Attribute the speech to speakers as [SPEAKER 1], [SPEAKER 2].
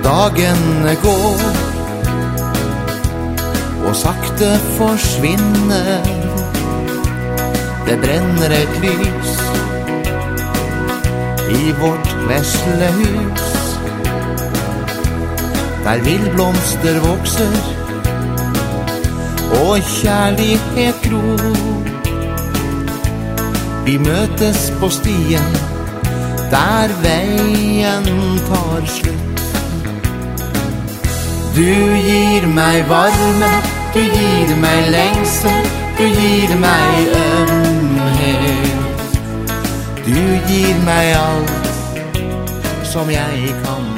[SPEAKER 1] Dagene går og sakte forsvinner. Det brenner et lys i vårt vesle hus, der villblomster vokser og kjærlighet gror. Vi møtes på stien der veien tar slutt. Du gir meg varme, du gir meg lengsel, du gir meg ømhet. Du gir meg alt som jeg kan